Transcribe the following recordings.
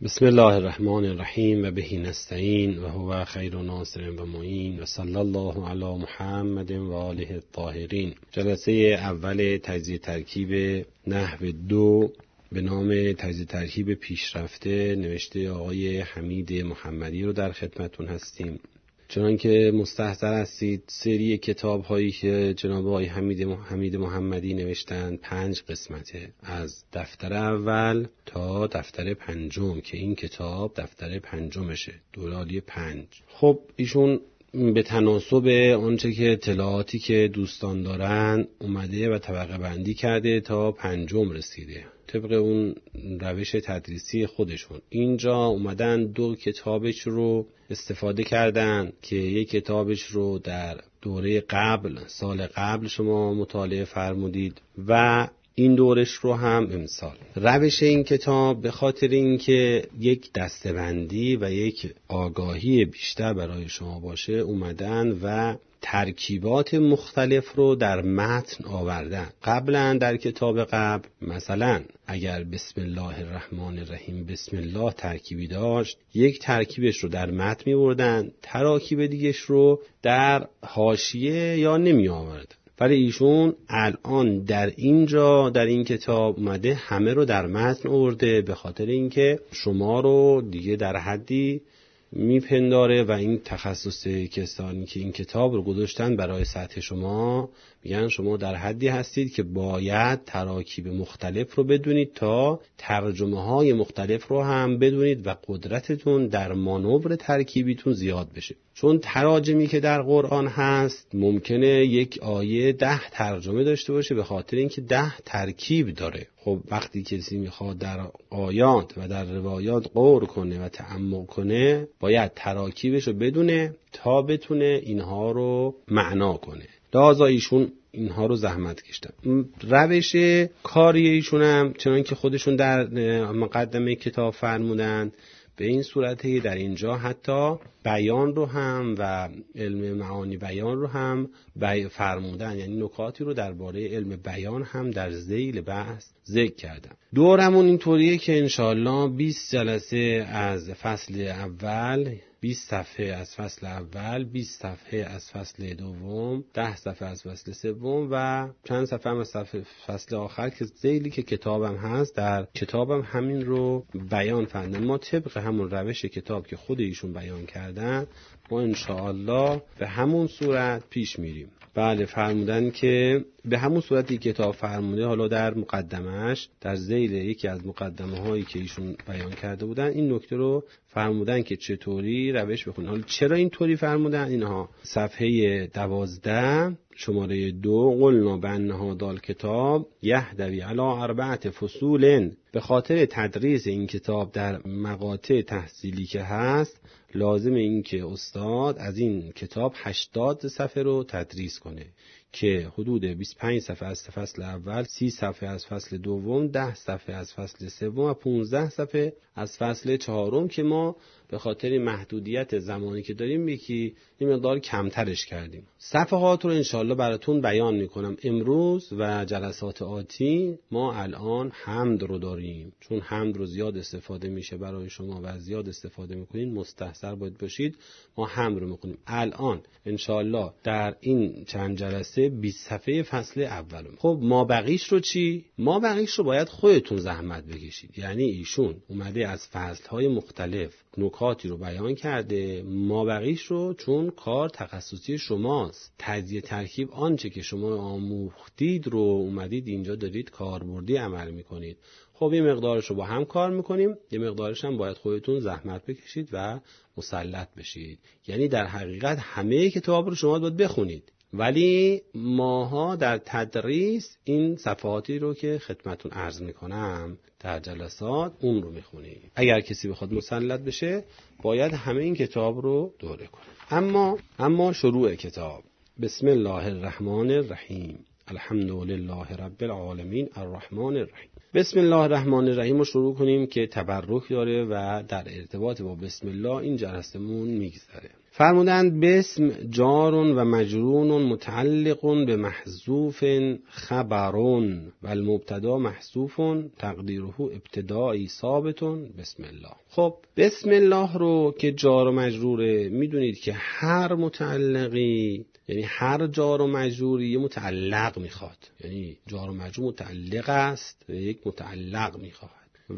بسم الله الرحمن الرحیم و بهی نستعین و هو خیر ناصر و معین و صلی الله علی محمد و آله الطاهرین. جلسه اول تجزیه ترکیب نحو 2 به نام تجزیه ترکیب پیشرفته نوشته آقای حمید محمدی رو در خدمتون هستیم. چنانکه مستحضر هستید سری کتاب هایی که جناب آقای حمید محمدی نوشتند 5 قسمته، از دفتر اول تا دفتر 5 که این کتاب دفتر 5شه، دورالی 5. خب ایشون به تناسب آنچه که اطلاعاتی که دوستان دارن اومده و طبقه بندی کرده تا 5 رسیده طبق اون روش تدریسی خودشون. اینجا اومدن 2 کتابش رو استفاده کردن که یک کتابش رو در دوره قبل، سال قبل شما مطالعه فرمودید و این دورش رو هم امسال. روش این کتاب به خاطر اینکه یک دسته‌بندی و یک آگاهی بیشتر برای شما باشه اومدن و ترکیبات مختلف رو در متن آوردن. قبلا در کتاب قبل مثلا اگر بسم الله الرحمن الرحیم بسم الله ترکیبی داشت، یک ترکیبش رو در متن می‌بردن، تراکیب دیگه‌ش رو در حاشیه یا نمی آوردن. ولی ایشون الان در اینجا در این کتاب اومده همه رو در متن آورده، به خاطر اینکه شما رو دیگه در حدی میپنداره و این تخصص کسانی که این کتاب رو گذاشتن برای سطح شما میگن شما در حدی هستید که باید تراکیب مختلف رو بدونید تا ترجمه های مختلف رو هم بدونید و قدرتتون در مانور ترکیبیتون زیاد بشه. چون تراجمی که در قرآن هست ممکنه یک آیه 10 ترجمه داشته باشه به خاطر اینکه 10 ترکیب داره. خب وقتی کسی میخواد در آیات و در روایات غور کنه و تعمق کنه باید تراکیبش رو بدونه تا بتونه اینها رو معنا کنه. لذا ایشون اینها رو زحمت کشتن. روش کاری ایشون هم چنان که خودشون در مقدمه کتاب فرمودن به این صورته در اینجا حتی بیان رو هم و علم معانی بیان رو هم فرمودن، یعنی نکاتی رو درباره علم بیان هم در ذیل بحث ذکر کردن. دورمون اینطوریه که انشاءالله 20 جلسه از فصل اول، 20 صفحه از فصل اول، 20 صفحه از فصل دوم، 10 صفحه از فصل سوم و چند صفحه هم از فصل آخر که ذیلی که کتابم هست در کتابم همین رو بیان فرمودن. ما طبق همون روش کتاب که خود ایشون بیان کردن ما انشاءالله به همون صورت پیش میریم. بله فرمودن که به همون صورتی کتاب فرموده، حالا در مقدمهش در ذیل یکی از مقدمه هایی که ایشون بیان کرده بودن این نکته رو فرمودن که چطوری روش بخونن. حالا چرا اینطوری فرمودن؟ اینها صفحه 12 شماره 2 قلنا بانها دال کتاب یهدوی علی 4 فصول. به خاطر تدریس این کتاب در مقاطع تحصیلی که هست لازم این که استاد از این کتاب 80 صفحه رو تدریس کنه که حدود 25 صفحه از فصل اول، 30 صفحه از فصل دوم، 10 صفحه از فصل سوم و 15 صفحه از فصل 4 که ما به خاطر محدودیت زمانی که داریم یکی این مقدار کمترش کردیم. صفحات رو انشالله براتون بیان میکنم. امروز و جلسات آتی ما الان حمد رو داریم، چون حمد رو زیاد استفاده میشه برای شما و زیاد استفاده میکنین، مستحضر باید باشید. ما حمد رو میکنیم الان انشالله در این چند جلسه 20 صفحه فصل اول. خب ما بقیش رو چی؟ ما بقیش رو باید خودتون زحمت بکشید. یعنی ایشون اومده از فصلهای مختلف نکاتی رو بیان کرده، ما بقیش رو چون کار تخصصی شماست، تجزیه ترکیب آنچه که شما آموختید رو اومدید اینجا دارید کاربردی عمل میکنید. خب این مقدارش رو با هم کار میکنیم، یه مقدارش هم باید خودتون زحمت بکشید و مسلط بشید. یعنی در حقیقت همه کتاب رو شما باید بخونید، ولی ماها در تدریس این صفحاتی رو که خدمتون عرض میکنم در جلسات اون رو میخونیم. اگر کسی بخواد مسلط بشه باید همه این کتاب رو دوره کنه. اما شروع کتاب. بسم الله الرحمن الرحیم الحمد لله رب العالمین الرحمن الرحیم. بسم الله الرحمن الرحیم رو شروع کنیم که تبرک داره و در ارتباط با بسم الله این جلسمون میگذره. فرمودند بسم جار و مجرور متعلق به محذوف خبر و المبتدا محذوف تقدیره ابتدایی ثابت بسم الله. خب بسم الله رو که جار و مجروره، میدونید که هر متعلقی، یعنی هر جار و مجروری یه متعلق میخواد، یعنی جار و مجرور متعلق است و یک متعلق میخواد.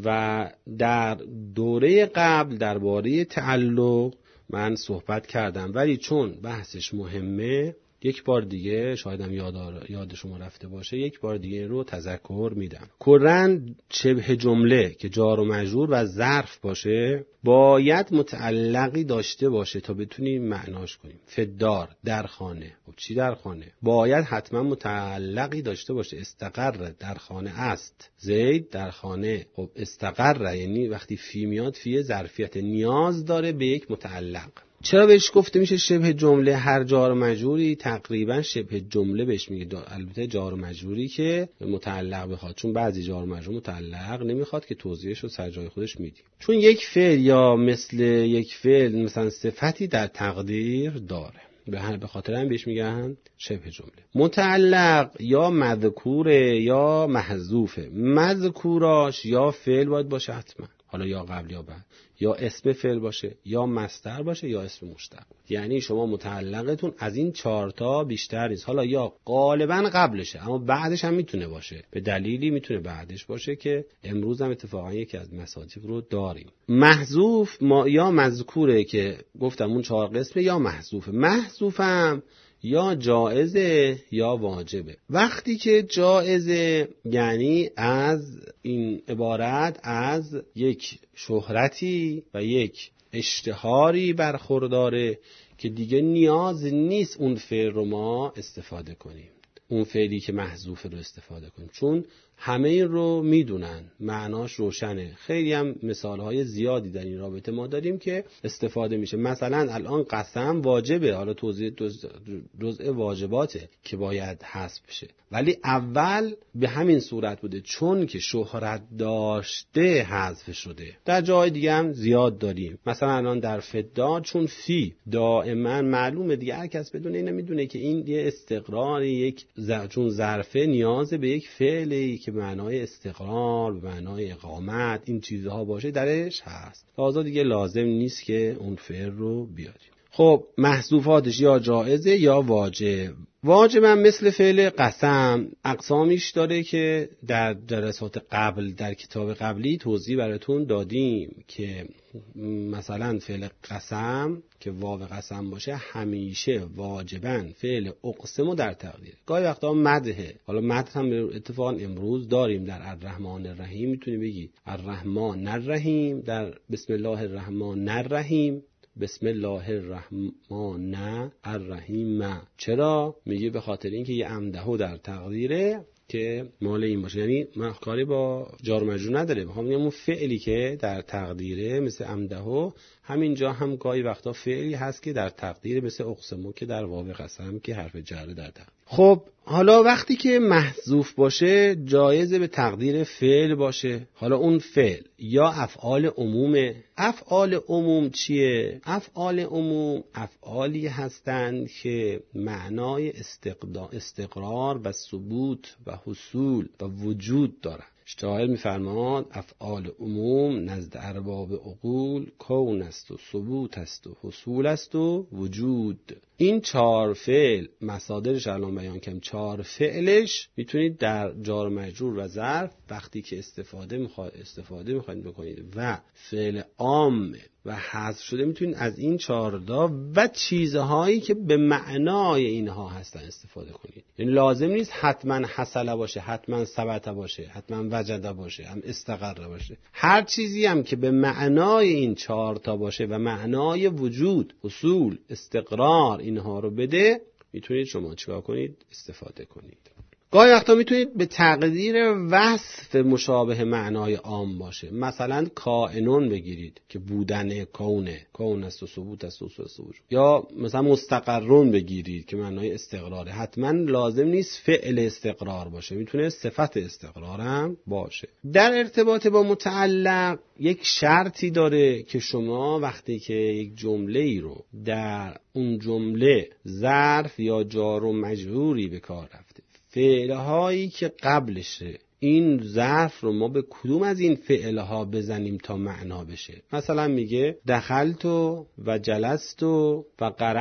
و در دوره قبل درباره تعلق من صحبت کردم، ولی چون بحثش مهمه یک بار دیگه، شایدم یاد شما رفته باشه، یک بار دیگه رو تذکر میدم. کلاً شبه جمله که جار و مجرور و ظرف باشه باید متعلقی داشته باشه تا بتونیم معناش کنیم. فدار، در خانه. خب چی در خانه؟ باید حتما متعلقی داشته باشه. استقر، در خانه است. زید در خانه. خب استقر یعنی وقتی فی میاد، فی ظرفیت نیاز داره به یک متعلق. چرا بهش گفته میشه شبه جمله؟ هر جار و مجروری تقریبا شبه جمله بهش میگه. البته جار و مجروری که متعلق بخواد، چون بعضی جار و مجرور متعلق نمیخواد که توضیحش رو سر جای خودش میدیم. چون یک فعل یا مثل یک فعل مثلا صفتی در تقدیر داره، به خاطر هم بهش میگن شبه جمله. متعلق یا مذکوره یا محذوفه. مذکوراش یا فعل باید باشه حتما، حالا یا قبل یا بعد، یا اسم فعل باشه، یا مصدر باشه، یا اسم مشتق. یعنی شما متعلقتون از این 4 تا بیشتر نیست. حالا یا غالبا قبلشه اما بعدش هم میتونه باشه، به دلیلی میتونه بعدش باشه که امروز هم اتفاقا یکی از مصادیق رو داریم. محذوف یا مذکوره که گفتم اون 4 قسمه، یا محذوفه. محذوفم یا جائزه یا واجبه. وقتی که جائزه یعنی از این عبارت از یک شهرتی و یک اشتهاری برخورداره که دیگه نیاز نیست اون فعل رو ما استفاده کنیم، اون فعلی که محذوف رو استفاده کنیم، چون همه این رو میدونن، معناش روشنه. خیلی هم مثالهای زیادی در این رابطه ما داریم که استفاده میشه. مثلا الان قسم واجبه، حالا توضیح جزء واجباته که باید حذف بشه، ولی اول به همین صورت بوده، چون که شهرت داشته حذف شده. در جای دیگه هم زیاد داریم، مثلا الان در فدار چون فی دائما معلومه دیگه، هر کس بدون اینو میدونه که این یه استقرار، یک چون ظرفه نیاز به یک فعلی که به معنای استقرار، به معنای اقامت، این چیزها باشه درش هست. لازم دیگه لازم نیست که اون فعل رو بیاریم. خب محذوفاتش یا جائزه یا واجب. واجب هم مثل فعل قسم اقسامیش داره که در جلسات قبل در کتاب قبلی توضیح براتون دادیم که مثلا فعل قسم که واو قسم باشه همیشه واجباً فعل اقسمو در تقدیر. گاهی وقتا مدحه، حالا مدح هم اتفاقا امروز داریم در الرحمن الرحیم، میتونی بگی الرحمن الرحیم، در بسم الله الرحمن الرحیم، بسم الله الرحمن الرحیم. چرا؟ میگه به خاطر اینکه یه امدهو در تقدیره که مال این باشه، یعنی من کاری با جار مجرور نداره، بخوام بگم اون فعلی که در تقدیره مثل امدهو، همینجا هم گاهی وقتا فعلی هست که در تقدیر مثل اقسمو که در واو قسم که حرف جره در تقدیر. خب حالا وقتی که محذوف باشه جایزه به تقدیر فعل باشه. حالا اون فعل یا افعال عمومه. افعال عموم چیه؟ افعال عموم افعالی هستند که معنای استقرار و ثبوت و حصول و وجود دارند. شاعر می‌فرماد افعال عموم نزد ارباب عقول کون است و ثبوت است و حصول است و وجود. این 4 فعل مصادرش الان بیان کردم، 4 فعلش میتونید در جار مجرور و ظرف وقتی که استفاده میخواید بکنید و فعل عام و حذف شده میتونید از این 4 تا و چیزهایی که به معنای اینها هستن استفاده کنید. یعنی لازم نیست حتما حصل باشه، حتما ثبت باشه، حتما وجد باشه، هم استقر باشه. هر چیزی هم که به معنای این 4 تا باشه و معنای وجود، حصول، استقرار اینها رو بده، میتونید شما چیکار کنید؟ استفاده کنید. گاهی وقتا میتونید به تقدیر وصف مشابه معنای عام باشه. مثلا کائنون بگیرید که بودن کون است و ثبوت است و وجود. یا مثلا مستقرون بگیرید که معنای استقراره. حتما لازم نیست فعل استقرار باشه، میتونه صفت استقرار هم باشه. در ارتباط با متعلق یک شرطی داره که شما وقتی که یک جمله ای رو در اون جمله ظرف یا جار و مجروری به کار رفته، فعلهایی که قبلشه این ظرف رو ما به کدوم از این فعلها بزنیم تا معنا بشه. مثلا میگه دخلتو و جلستو و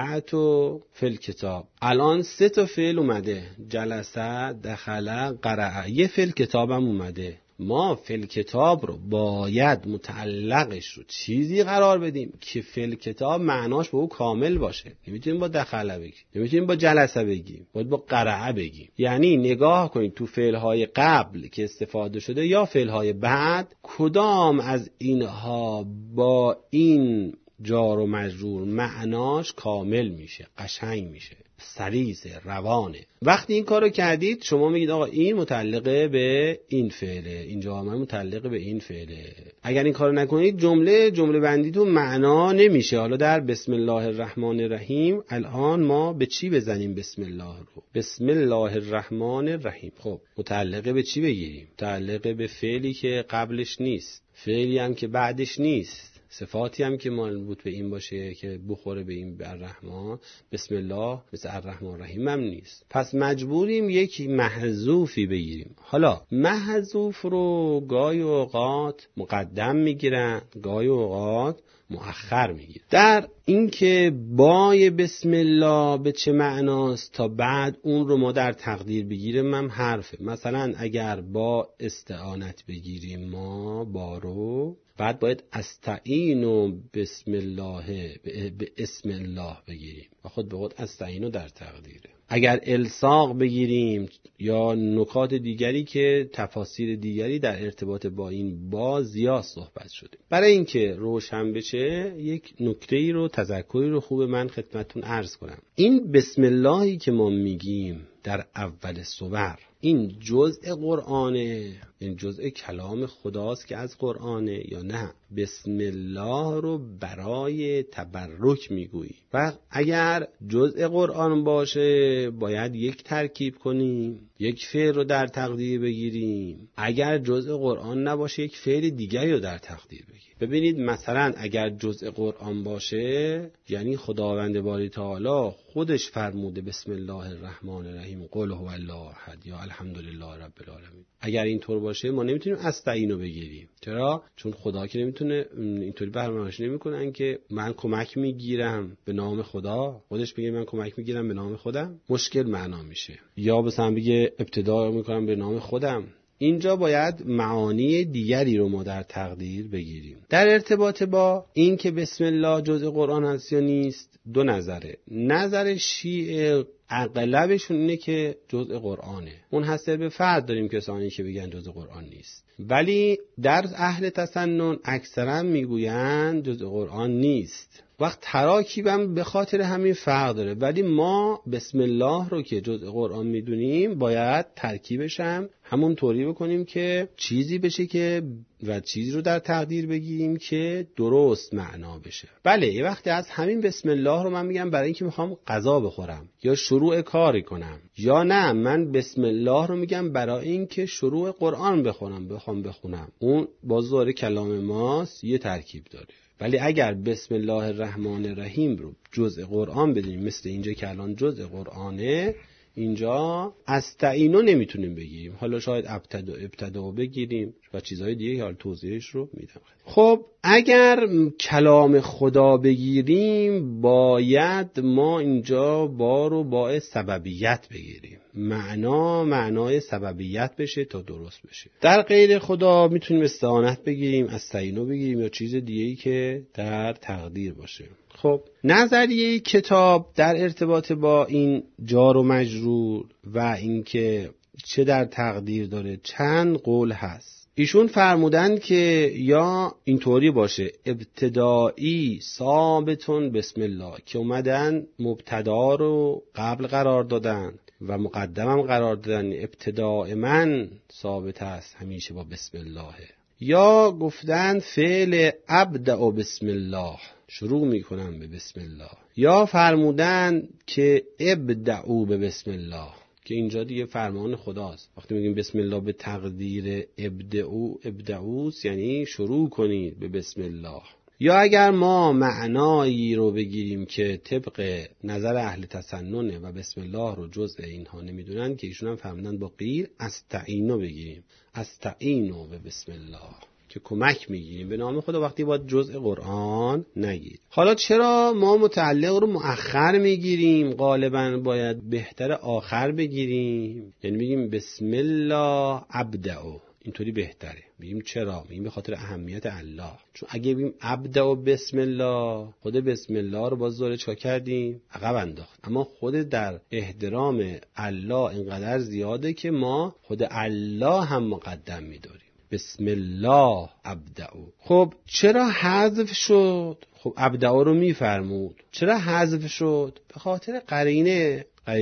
قرأتو فی الکتاب. الان 3 تا فعل اومده، جلسه، دخله، قرأ. یه فعل کتابم اومده. ما فعل کتاب رو باید متعلقش رو چیزی قرار بدیم که فعل کتاب معناش به او کامل باشه. نمیتونیم با دخله بگیم، نمیتونیم با جلسه بگیم، باید با قرأ بگیم. یعنی نگاه کنید تو فعلهای قبل که استفاده شده یا فعلهای بعد، کدام از اینها با این جار و مجرور معناش کامل میشه، قشنگ میشه، سلیسه، روانه. وقتی این کارو کردید شما میگید آقا این متعلقه به این فعله، این جامعه متعلقه به این فعله. اگر این کارو نکنید جمله بندیتون معنا نمیشه. حالا در بسم الله الرحمن الرحیم الان ما به چی بزنیم بسم الله رو؟ بسم الله الرحمن الرحیم. خب متعلقه به چی بگیریم؟ متعلقه به فعلی که قبلش نیست، فعلی هم که بعدش نیست، صفاتی هم که مربوط به این باشه که بخوره به این الرحمن. بسم الله مثل الرحمن الرحیم هم نیست. پس مجبوریم یک محذوفی بگیریم. حالا محذوف رو گاهی اوقات مقدم میگیرن، گاهی اوقات مؤخر میگیرن. در اینکه بای بسم الله به چه معناست تا بعد اون رو ما در تقدیر بگیریم هم حرفه. مثلا اگر با استعانت بگیریم ما با رو، بعد باید استعینو بسم الله به اسم الله بگیریم و خود به خود استعینو در تقدیره. اگر الصاق بگیریم یا نکات دیگری که تفاسیر دیگری در ارتباط با این با زیاد صحبت شده. برای اینکه روشن بشه یک نکته‌ای رو، تذکری رو خوب من خدمتتون عرض کنم. این بسم اللهی که ما میگیم در اول سور، این جزء قرآنه، این جزء کلام خداست که از قرآنه یا نه؟ بسم الله رو برای تبرک میگویی و اگر جزء قرآن باشه باید یک ترکیب کنیم، یک فعل رو در تقدیر بگیریم. اگر جزء قرآن نباشه یک فعل دیگری رو در تقدیر بگیریم. ببینید مثلا اگر جزء قرآن باشه یعنی خداوند باری تعالی خودش فرموده بسم الله الرحمن الرحیم قل هو الله احد یا الحمدلله رب العالمین. اگر اینطور باشه ما نمیتونیم استعینو بگیریم. چرا؟ چون خدا که نمیتونه اینطوری برنامه‌ریزی نمیکنن که من کمک میگیرم به نام خدا، خودش بگه من کمک میگیرم به نام خودم، مشکل معنا میشه. یا مثلا بگه ابتدا میکنم به نام خودم. اینجا باید معانی دیگری رو ما در تقدیر بگیریم. در ارتباط با این که بسم الله جزء قرآن هست یا نیست، 2 نظره. نظر شیعه اغلبشون اینه که جزء قرآنه. اون حسب به فرد داریم کسانی که بگن جزء قرآن نیست. ولی در اهل تسنن اکثرا میگوین جزء قرآن نیست. وقت تراکیبم به خاطر همین فرق داره. ولی ما بسم الله رو که جزء قرآن میدونیم باید ترکیبش هم همون طوری بکنیم که چیزی بشه که و چیزی رو در تقدیر بگیریم که درست معنا بشه. بله یه وقتی از همین بسم الله رو من میگم برای اینکه میخوام غذا بخورم یا شروع کاری کنم، یا نه من بسم الله رو میگم برای اینکه شروع قرآن بخوام بخونم. اون باز داره کلام ماست، یه ترکیب داره. ولی اگر بسم الله الرحمن الرحیم رو جزء قرآن بدونیم مثل اینجا که الان جزء قرآنه، اینجا استعینو نمیتونیم بگیریم. حالا شاید ابتدا بگیریم و چیزهای دیگه حالا توضیحش رو میدم. خب اگر کلام خدا بگیریم باید ما اینجا با سببیت بگیریم. معنای سببیت بشه تا درست بشه. در غیر خدا میتونیم استعانت بگیریم، استعینو بگیریم یا چیز دیگه‌ای که در تقدیر باشه. خب نظریه کتاب در ارتباط با این جار و مجرور و اینکه چه در تقدیر داره چند قول هست. ایشون فرمودن که یا اینطوری باشه ابتدایی ثابتون بسم الله که اومدن مبتدا رو قبل قرار دادن و مقدمم قرار دادن، ابتداء من ثابت است همیشه با بسم الله. یا گفتن فعل ابدأ بسم الله، شروع میکنم به بسم الله. یا فرمودن که ابدعوا به بسم الله، که اینجا دیگه فرمان خداست. وقتی میگیم بسم الله به تقدیر ابدعوس یعنی شروع کنید به بسم الله. یا اگر ما معنایی رو بگیریم که طبق نظر اهل تسننه و بسم الله رو جزء اینها نمیدونن، که ایشون هم فهمیدن با غیر استعینو بگیریم، استعینو به بسم الله که کمک میگیریم به نام خدا، وقتی باید جزء قرآن نگید. حالا چرا ما متعلق رو مؤخر میگیریم؟ غالبا باید بهتر آخر بگیریم، یعنی میگیم بسم الله ابدعو، اینطوری بهتره. میگیم چرا؟ میگیم به خاطر اهمیت الله. چون اگه بگیم ابدعو بسم الله، خود بسم الله رو باز دوره چا کردیم؟ عقب انداخت. اما خود در احترام الله اینقدر زیاده که ما خود الله هم مقدم میداریم. بسم الله ابدعو. خب چرا حذف شد؟ خب ابدعو رو میفرمود. چرا حذف شد؟ به خاطر قرینه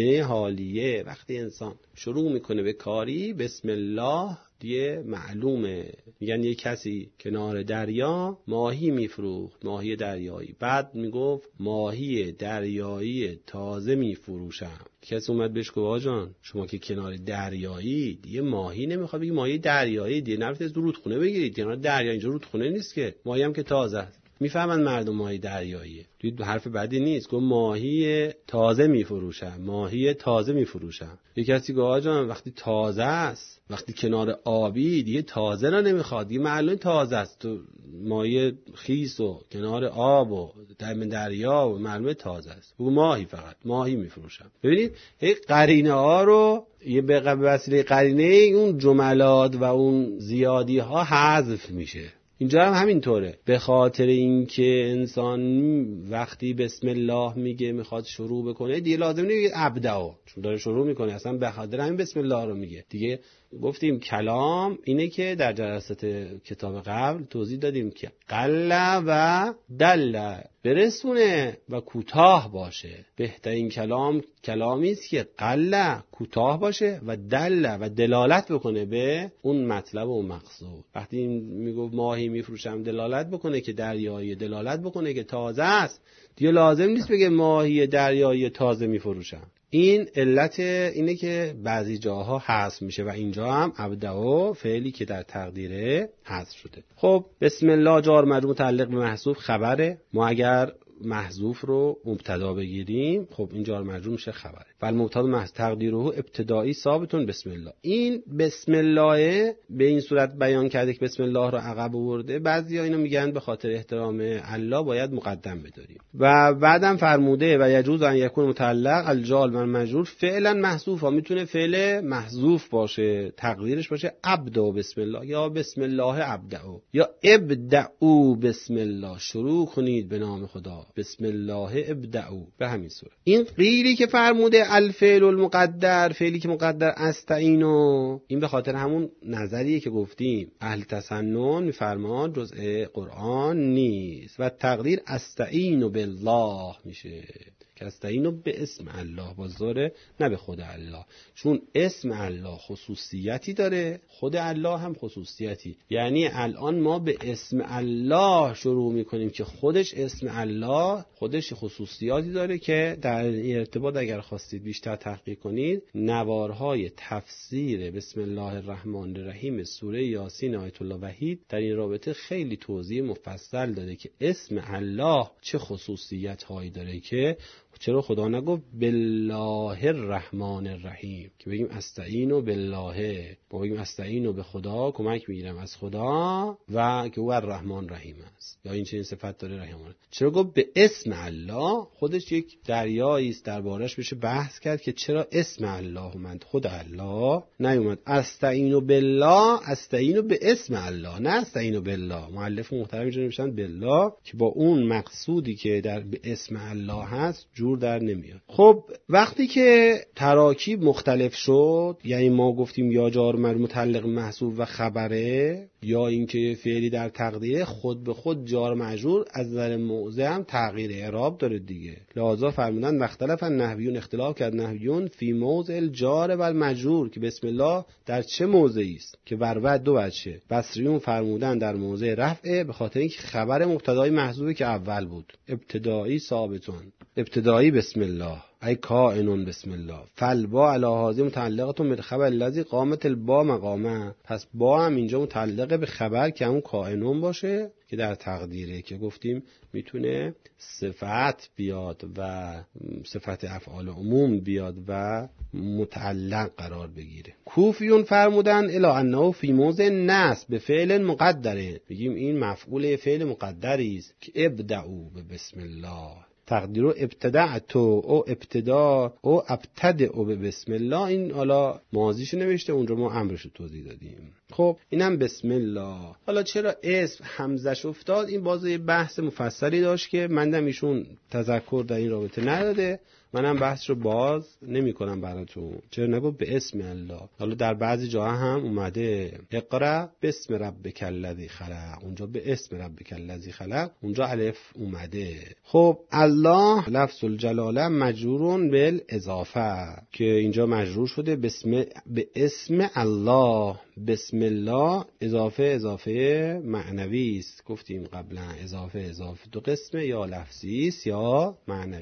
حالیه. وقتی انسان شروع میکنه به کاری بسم الله دیگه معلومه. میگن یه کسی کنار دریا ماهی میفروخت، ماهی دریایی، بعد میگفت ماهی دریایی تازه میفروشم. کسی اومد بهش گفت آقا جان شما که کنار دریایی دیگه ماهی نمیخواد بگی ماهی دریایی، دیگه نرفتید تو رودخونه بگیرید، کنار دریا اینجا رودخونه نیست که، ماهی هم که تازه است. میفهمن مردم ماهی دریاییه. توی حرف بدی نیست، گفت ماهی تازه میفروشم، ماهی تازه میفروشم. یه کسی گفت آقا جان وقتی تازه است، وقتی کنار آبی دیگه تازه را نمیخواد، دیگه معلومه تازه است، تو ماهی خیس و کنار آب و در دریا و معلومه تازه است. بگو ماهی، فقط ماهی میفروشم. ببینید هی قرینه ها رو یه به وسیله قرینه اون جملات و اون زیادی ها حذف میشه. اینجا هم همینطوره. به خاطر اینکه انسان وقتی بسم الله میگه میخواد شروع بکنه دیگه لازم نیست ابدعو، چون داره شروع میکنه اصلا به خاطر همین بسم الله رو میگه دیگه. گفتیم کلام اینه که در جلسات کتاب قبل توضیح دادیم که قل و دل، برسونه و کوتاه باشه. بهترین کلام کلامی است که قل کوتاه باشه و دل و دلالت بکنه به اون مطلب و اون مقصود. وقتی میگفت ماهی میفروشم دلالت بکنه که دریایی، دلالت بکنه که تازه است، دیگه لازم نیست بگه ماهی دریایی تازه میفروشم. این علت اینه که بعضی جاها حذف میشه و اینجا هم ابدعو فعلی که در تقدیره حذف شده. خب بسم الله جار مجرور متعلق به محذوف خبره. ما اگر محذوف رو مبتدا بگیریم خب این جار مجرور میشه خبره. فالمبتدا محذوف تقدیره ابتدایی ثابتون بسم الله. این بسم الله به این صورت بیان کرده که بسم الله رو عقب آورده. بعضیا اینو میگن به خاطر احترام الله باید مقدم بداریم. و بعدم فرموده و یجوز ان یکون متعلق الجار و مجرور فعلا محذوفا، میتونه فعل محذوف باشه، تقدیرش باشه ابدا بسم الله یا بسم الله ابدعو یا ابدعو بسم الله، شروع کنید به نام خدا، بسم الله ابدعو. به همین صورت این قیلی که فرموده الفعل المقدر، فعلی که مقدر استعینو، این به خاطر همون نظریه که گفتیم اهل تسنن میفرمان جزء قرآن نیست و تقدیر استعینو بالله میشه که استعینو به اسم الله، بازداره نه به خود الله، چون اسم الله خصوصیتی داره، خود الله هم خصوصیتی. یعنی الان ما به اسم الله شروع میکنیم که خودش اسم الله خودش خصوصیاتی داره که در ارتباط اگر خواستید بیشتر تحقیق کنید نوارهای تفسیر بسم الله الرحمن الرحیم سوره یاسین آیت الله وحید در این رابطه خیلی توضیح مفصل داده که اسم الله چه خصوصیت هایی داره که چرا خدا نگفت بالله الرحمن الرحیم، که بگیم استعینو بالله، ما بگیم استعینو به خدا، کمک میگیرم از خدا و که او الرحمن رحیم است، یا این چنین صفت داره رحمان. چرا گفت به اسم الله؟ خودش یک دریایی است دربارش بشه بحث کرد که چرا اسم الله اومد، خود الله نیومد. استعینو بالله، استعینو به اسم الله، نه استعینو بالله. مؤلف محترم اینجا نوشتن بالله که با اون مقصودی که در به اسم الله هست جور در نمیاد. خب وقتی که تراکیب مختلف شد، یعنی ما گفتیم یا جار مجرور متعلق محذوف و خبره، یا اینکه فعلی در تقدیر، خود به خود جار مجرور از نظر موضع هم تغییر اعراب داره دیگه. لذا فرمودن مختلف نحویون، اختلاف کرد نحویون فی موضع الجار و المجرور، که بسم الله در چه موضعی است، که بر وجه دو وجه. بصریون فرمودن در موضع رفعه، به خاطر اینکه خبر مبتدای محذوفی که اول بود، ابتدایی ثابتون، ابتدایی بسم الله ای کائنون بسم الله، فالبا علی هذه متعلقه بالخبر الذی قامت البا مقامه. پس با هم اینجا متعلق به خبر که همون کائنون باشه که در تقدیره، که گفتیم میتونه صفت بیاد و صفت افعال عموم بیاد و متعلق قرار بگیره. کوفیون فرمودن الی انه فی موضع نصب به فعل مقدره، بگیم این مفعول فعل مقدری است که ابدعوا بسم الله، تقدیر ابتدعت او ابتدا او ابتدع به بسم الله. این حالا ماضیش نوشته، اونجا ما امرش رو توضیح دادیم. خب اینم بسم الله. حالا چرا اسم حمزش افتاد، این باز یه بحث مفصلی داشت که من ایشون تذکر در این رابطه نداده، منم بحث رو باز نمی کنم براتون. چرا نگفت به اسم الله؟ حالا در بعضی جاها هم اومده اقرا بسم ربک الذی خلق، اونجا به اسم ربک الذی خلق، اونجا الف اومده. خب الله لفظ الجلاله مجرور بالاضافه، که اینجا مجرور شده به اسم الله. بسم الله اضافه معنوی است، گفتیم قبلا اضافه دو قسمه، یا لفظی است یا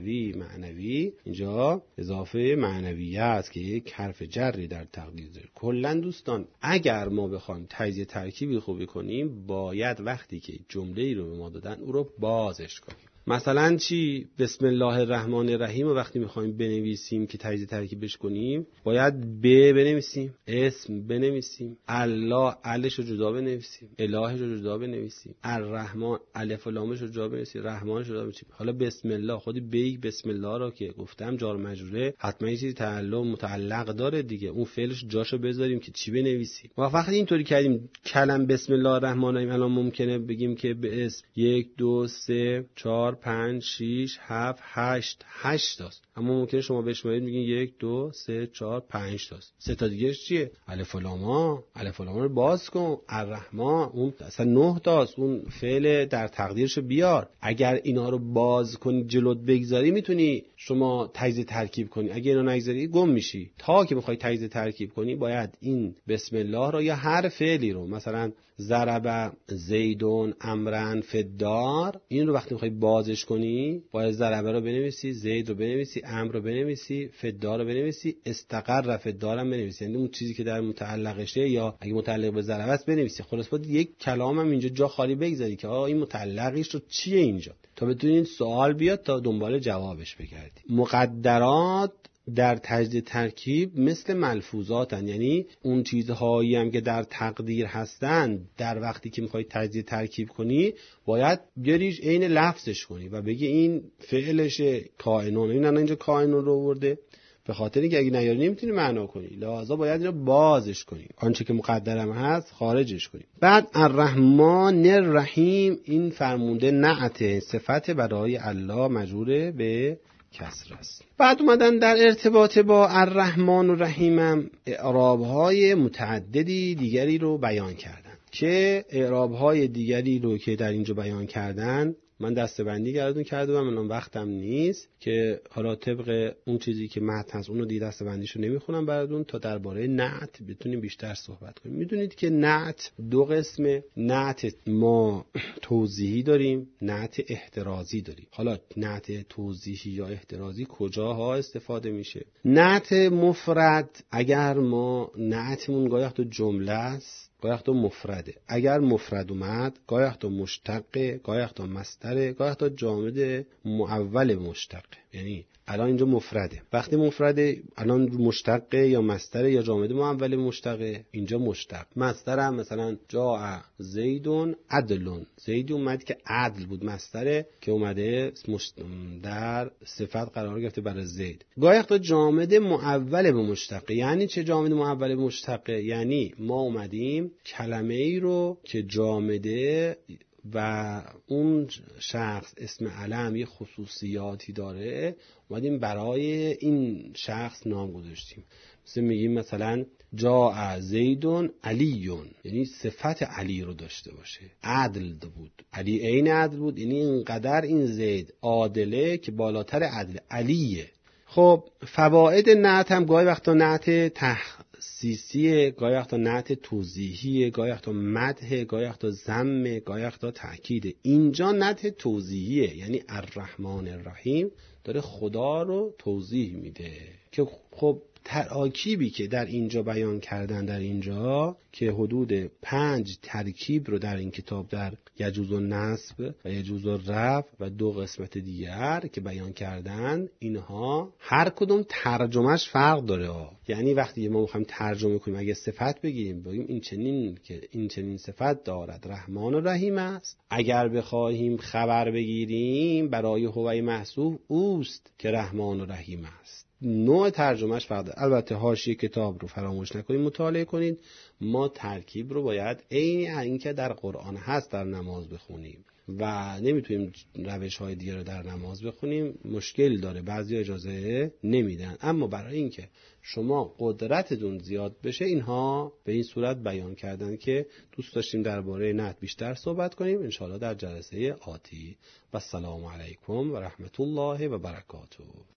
معنوی. اینجا اضافه معنویه است که یک حرف جری در تقدیر داره. کلا دوستان اگر ما بخوایم تجزیه ترکیبی خوبی کنیم، باید وقتی که جمله‌ای رو به ما دادن او رو بازش کنیم. مثلا چی؟ بسم الله الرحمن الرحیم و وقتی میخوایم بنویسیم که تجزیه ترکیبش کنیم، باید بنویسیم، اسم بنویسیم، الله الش رو جدا بنویسیم، الهش رو جدا بنویسیم، الرحمن الف و لامش رو جدا بنویسیم، رحمانش رو جدا بنویسیم. حالا بسم الله، خودی بسم الله رو که گفتم جار مجروره، حتما یه چیزی متعلق داره دیگه، اون فعلش جاشو بذاریم که چی بنویسیم. ما وقتی اینطوری کردیم کلم بسم الله الرحمن الرحیم، الان ممکنه بگیم که به اسم 1 2 3 4 5 6 7 8 تاست، اما ممکنه شما بشمارید میگین 1 2 3 4 5 تاست. سه تا دیگه چیه؟ الف و لام رو باز کن. الرحمن اون اصلا 9 تاست، اون فعل در تقدیرشو بیار. اگر اینا رو باز کنی جلوت بگذاری میتونی شما تجزیه ترکیب کنی، اگه اینا نگذاری گم میشی. تا که بخوای تجزیه ترکیب کنی باید این بسم الله رو یا هر فعلی رو، مثلا ضرب زیدون امرن فدار، این رو وقتی میخوای بازش کنی باید ضربه رو بنویسی، زید رو بنویسی، امر رو بنویسی، فدار رو بنویسی، استقر فدار هم بنویسی، یعنی اون چیزی که در متعلقشه یا اگه متعلق به ضربه است بنویسی. خلاص باید یک کلام هم اینجا جا خالی بگذاری که این متعلقش رو چیه اینجا، تا بتونین سوال بیاد تا دنبال جوابش بگردی. مقدرات در تجزیه ترکیب مثل ملفوظاتن، یعنی اون چیزهایی هم که در تقدیر هستن در وقتی که میخوای تجزیه ترکیب کنی باید بیاریش عین لفظش کنی و بگی این فعلش کائنون. این الان اینجا کائنون رو آورده به خاطر اینکه اگه نیاری نمیتونی معنا کنی، لذا باید اینو بازش کنی، آنچه که مقدرم هست خارجش کنی. بعد الرحمن الرحیم، این فرمونده نعت صفت برای الله مجرور به کسر است. بعد اومدن در ارتباط با الرحمن و رحیمم اعراب‌های متعددی دیگری رو بیان کردن، که اعراب‌های دیگری رو که در اینجا بیان کردن من دسته‌بندی کردم، الان وقتم نیست که حالا طبق اون چیزی که متن هست اونو دیگه دسته‌بندیشو نمیخونم براتون تا درباره نعت بتونیم بیشتر صحبت کنیم. میدونید که نعت دو قسمه، نعت ما توضیحی داریم، نعت احترازی داریم. حالا نعت توضیحی یا احترازی کجاها استفاده میشه؟ نعت مفرد، اگر ما نعتمون گاهی تو جمله است، گاهی تو مفرده، اگر مفرد اومد گاهی تو مشتقه، گاهی تو مصدره، گاهی تو جامد معول مشتقه. یعنی الان اینجا مفرده، وقتی مفرده الان مشتقه یا مصدره یا جامد معول مشتقه، اینجا مشتق. مصدر هم مثلا جاء زیدون عدلون، زید اومد که عدل بود، مصدره که اومده در صفت قرار گرفته برای زید. گاهی تو جامد معول به مشتقه. یعنی چه جامد معول به مشتقه؟ یعنی ما اومدیم کلمه ای رو که جامده و اون شخص اسم علم یه خصوصیاتی داره، اومدیم برای این شخص نام گذاشتیم. میگیم مثلا جاء زیدون علیون، یعنی صفت علی رو داشته باشه. عدل بود، علی عین عدل بود، یعنی اینقدر این زید عادله که بالاتر عدل، علیه. خب فواید نعت هم گاهی وقتا نعت تخصیصیه، گاهی وقتا نعت توضیحیه، گاهی وقتا مدح، گاهی وقتا ذم، گاهی وقتا تأکید. اینجا نعت توضیحیه، یعنی الرحمن الرحیم داره خدا رو توضیح میده که خب ترکیبی که در اینجا بیان کردن، در اینجا که حدود 5 ترکیب رو در این کتاب در یجوز النصب و یجوز الرفع و 2 قسمت دیگر که بیان کردن، اینها هر کدوم ترجمهش فرق داره. یعنی وقتی ما میخوایم ترجمه کنیم، اگه صفت بگیم این چنین که این چنین صفت دارد، رحمان و رحیم است. اگر بخواهیم خبر بگیریم، برای هوی محذوف اوست که رحمان و رحیم است. نوع ترجمهش فرق داره. البته حاشیه کتاب رو فراموش نکنید مطالعه کنید. ما ترکیب رو باید عین اینکه در قرآن هست در نماز بخونیم و نمیتونیم روش‌های دیگه رو در نماز بخونیم، مشکل داره، بعضی اجازه نمیدن. اما برای اینکه شما قدرتتون زیاد بشه، اینها به این صورت بیان کردن که دوست داشتیم درباره نحو بیشتر صحبت کنیم، انشاءالله در جلسه آتی. و السلام علیکم و رحمت الله و برکاته.